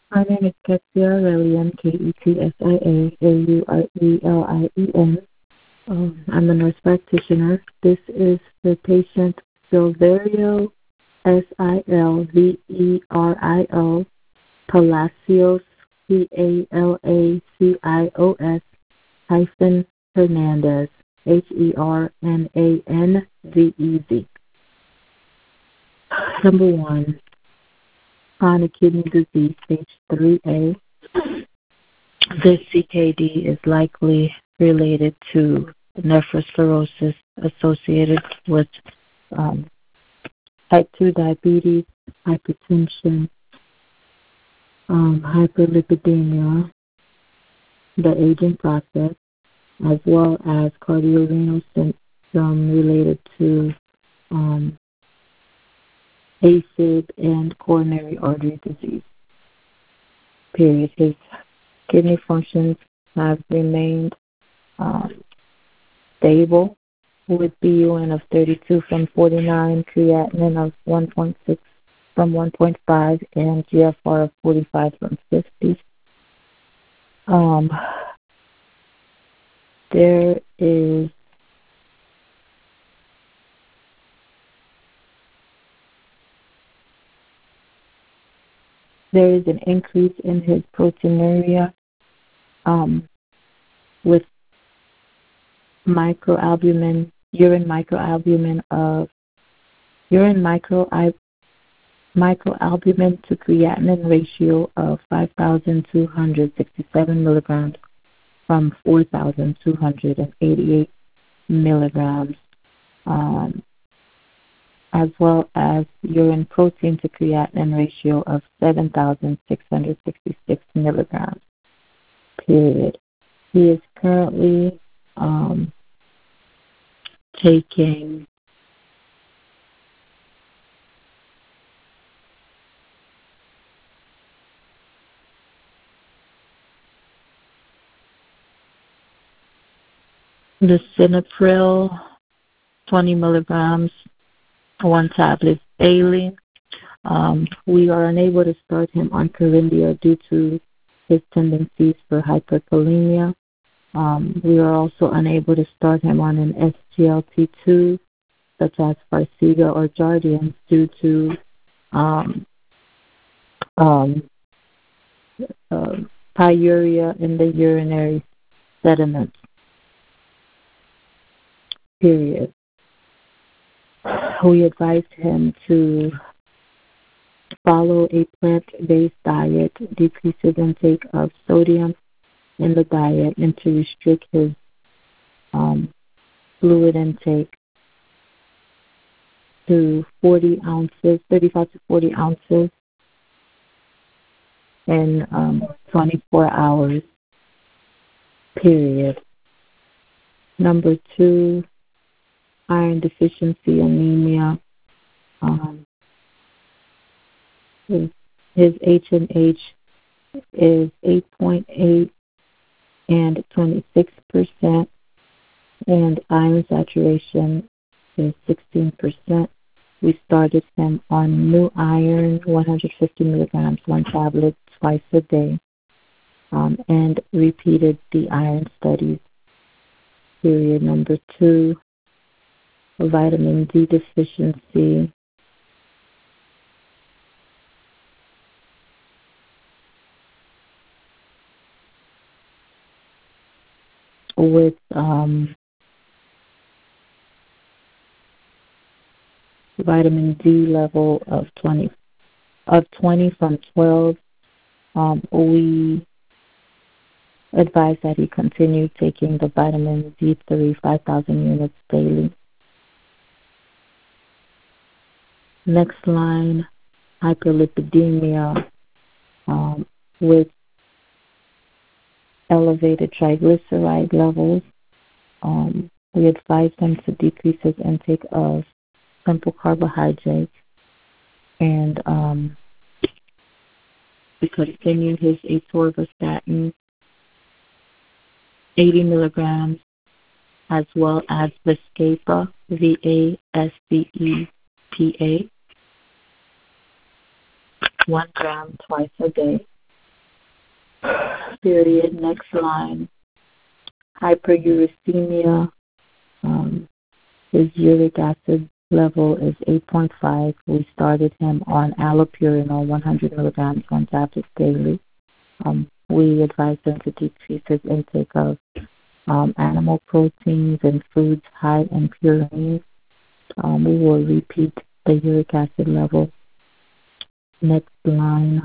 My name is Ketsia Aurelian, Ketsia Aurelien. I'm a nurse practitioner. This is the patient Silverio, Silverio Palacios, Palacios hyphen Hernandez, Hernandez. Number 1, chronic kidney disease, stage 3A. This CKD is likely related to nephrosclerosis associated with type 2 diabetes, hypertension, hyperlipidemia, the aging process, as well as cardiorenal syndrome related to AFib and coronary artery disease. Period. His kidney functions have remained stable with BUN of 32 from 49, creatinine of 1.6 from 1.5, and GFR of 45 from 50. There is an increase in his proteinuria with urine microalbumin to creatinine ratio of 5,267 milligrams from 4,288 milligrams, as well as urine protein to creatinine ratio of 7,666 milligrams, period. He is currently taking lisinopril, 20 milligrams, 1 tablet daily. We are unable to start him on Corindia due to his tendencies for hyperkalemia. We are also unable to start him on an SGLT2, such as Farxiga or Jardiance, due to pyuria in the urinary sediment. Period. We advised him to follow a plant-based diet, decrease his intake of sodium in the diet, and to restrict his fluid intake to 35 to 40 ounces in 24 hours, period. Number 2, iron deficiency anemia. His H&H is 8.8 and 26%, and iron saturation is 16%. We started him on new iron, 150 milligrams, 1 tablet twice a day, and repeated the iron studies. Period. Number 2, vitamin D deficiency. With vitamin D level of 20 from 12, we advise that he continue taking the vitamin D3, 5,000 units daily. Next line, hyperlipidemia with elevated triglyceride levels. We advise him to decrease his intake of simple carbohydrates, and we continue his atorvastatin, 80 milligrams, as well as Vascepa, Vascepa, 1 gram twice a day. period. Next line, hyperuricemia. His uric acid level is 8.5. We started him on allopurinol, 100 milligrams, one tablet daily. We advised him to decrease his intake of animal proteins and foods high in purines. We will repeat the uric acid level. Next line,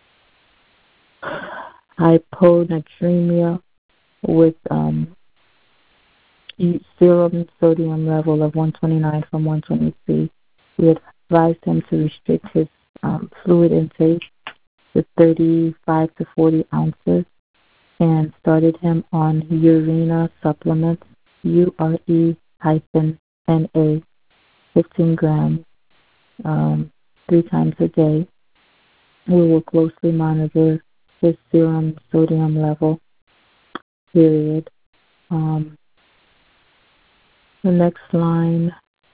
hyponatremia with serum sodium level of 129 from 123. We advised him to restrict his fluid intake to 35 to 40 ounces and started him on Urena supplements, URE-NA, 15 grams, 3 times a day. We will closely monitor his serum sodium level, period. The next line,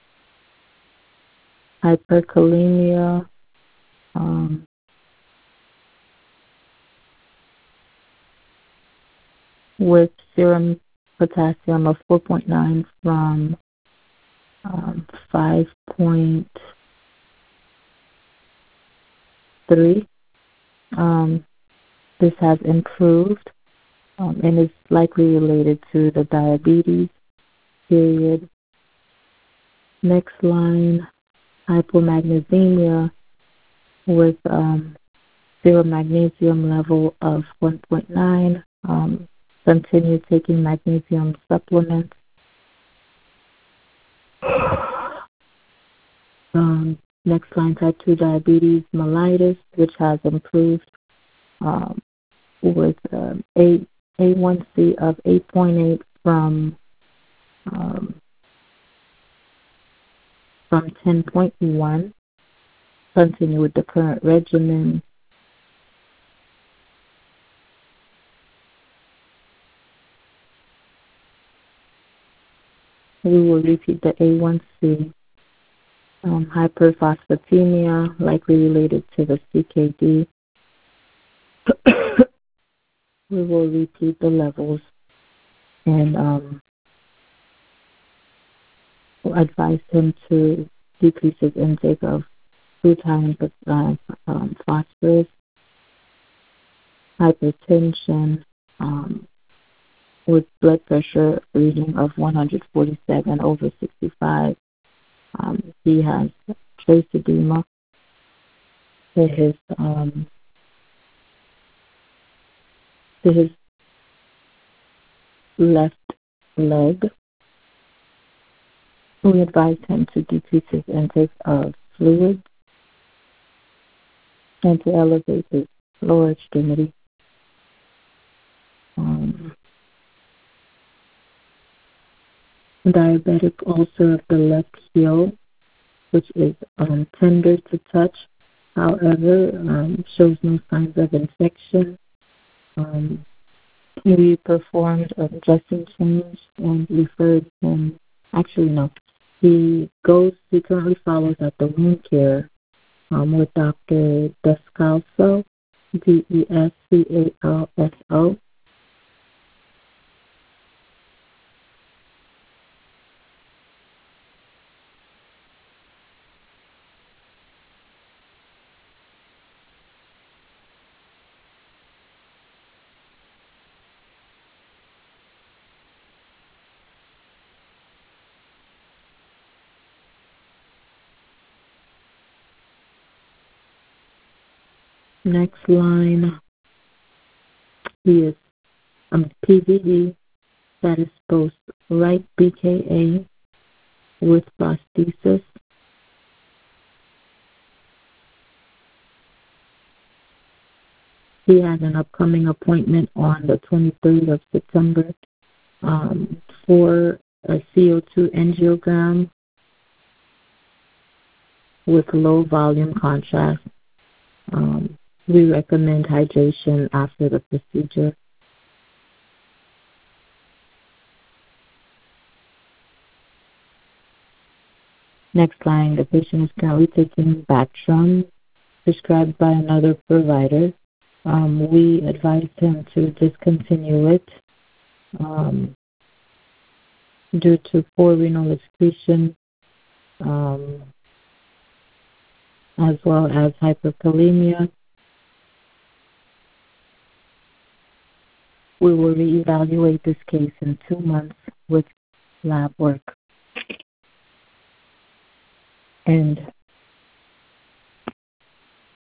hyperkalemia, with serum potassium of 4.9 from 5.3. This has improved and is likely related to the diabetes, period. Next line, hypomagnesemia with serum magnesium level of 1.9. Continue taking magnesium supplements. Next line, type 2 diabetes mellitus, which has improved with A1C of 8.8 from 10.1. Continue with the current regimen. We will repeat the A1C. Hyperphosphatemia, likely related to the CKD. We will repeat the levels and advise him to decrease his intake of food high in phosphorus. Hypertension with blood pressure reading of 147 over 65. He has trace edema to his left leg. We advised him to decrease his intake of fluids and to elevate his lower extremity. Diabetic ulcer of the left heel, which is tender to touch, however, shows no signs of infection. We performed a dressing change and referred him. Actually, no. He currently follows at the wound care with Dr. Descalso, Descalso. Next line, he is PVD, that is post right BKA with prosthesis. He has an upcoming appointment on the 23rd of September for a CO2 angiogram with low volume contrast. We recommend hydration after the procedure. Next line, the patient is currently taking Bactrim, prescribed by another provider. We advised him to discontinue it due to poor renal excretion, as well as hyperkalemia. We will reevaluate this case in 2 months with lab work. And